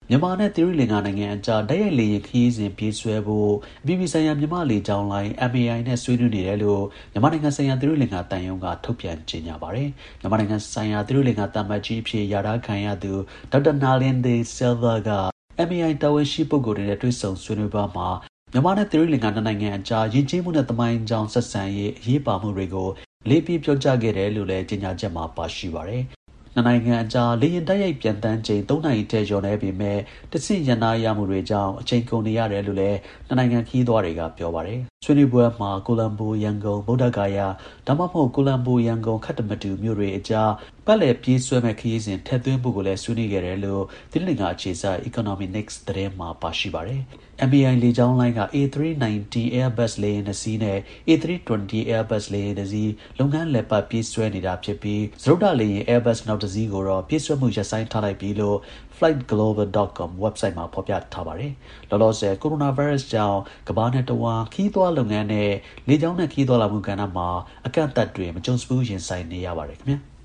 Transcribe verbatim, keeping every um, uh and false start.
မြန်မာနဲ့သီရိလင်္ကာနိုင်ငံအကြားတိုက်ရိုက်လေယာဉ်ခရီးစဉ်ပြေးဆွဲဖို့အပြည်ပြည်ဆိုင်ရာမြန်မာ့လေကြောင်းလိုင်း M A I နဲ့ဆွေးနွေးနေတယ်လို့မြန်မာနိုင်ငံဆိုင်ရာသီရိလင်္ကာသံရုံးကထုတ်ပြန်ကြေညာပါတယ်။မြန်မာနိုင်ငံဆိုင်ရာသီရိလင်္ကာသံအမတ်ကြီးအဖြစ်လျာထားခံရသူဒေါက်တာ Nalin De Silva က M A I တာဝန်ရှိပုဂ္ဂိုလ်တွေနဲ့တွေ့ဆုံဆွေးနွေးပွဲမှာမြန်မာနဲ့သီရိလင်္ကာနှစ်နိုင်ငံအကြားယဉ်ကျေးမှုနဲ့သမိုင်းကြောင်းဆက်ဆံရေးအရေးပါမှုတွေကိုလေးပြီးပြောကြားခဲ့တယ်လို့လည်းကြေညာချက်မှာပါရှိပါတယ်။နှစ်နိုင်ငံအကြားလေယာဉ်တိုက်ရိုက်ပြန်တန်းချိန်သုံးနာရီထဲကျော်နေပေမဲ့တဆင့်ရန်နာရမှုတွေကြောင့်အချိန်ကုန်နေရတယ်လို့လည်းနှစ်နိုင်ငံခရီးသွားတွေကပြောပါတယ်။ဆွေးနွေးပွဲမှာကိုလံဘိုရန်ကုန်ဗုဒ္ဓဂါယာဒါမှမဟုတ်ကိုလံဘိုရန်ကုန်ခတ္တမတူမြို့တွေအကြားပတ်လည်ပြေးဆွဲမဲ့ခရီးစဉ်ထည့်သွင်းဖို့ကိုလည်းဆွေးနွေးခဲ့တယ်လို့သီရိလင်္ကာအခြေစိုက် Economics သတင်းမှာပါရှိပါတယ်။ M A I လေကြောင်းလိုင်းက A three ninety Airbus လေယာဉ်နှစ်စီးနဲ့ A three twenty Airbus လေယာဉ်တစ်စီးလုပ်ငန်းလည်ပတ်ပြေးဆွဲနေတာဖြစ်ပြီးစတုတ္ထလေယာဉ် Airbus နောက်တစ်စီးကိုတော့ပြေးဆွဲမှုရပ်ဆိုင်းထားလိုက်ပြီလို့ flight global dot com website မှာဖော်ပြထားပါတယ်။လောလောဆယ်ကိုရိုနာဗိုင်းရပ်စ်ကြောင့်ကမ္ဘာနဲ့တဝန်းခရီးသွားလုပ်ငန်းနဲ့လေကြောင်းနဲ့ခရီးသွားလာမှုကဏ္ဍမှာအကန့်အသတ်တွေမကြုံစဖူးရင်ဆိုင်နေရပါတယ်ခင်ဗျာ။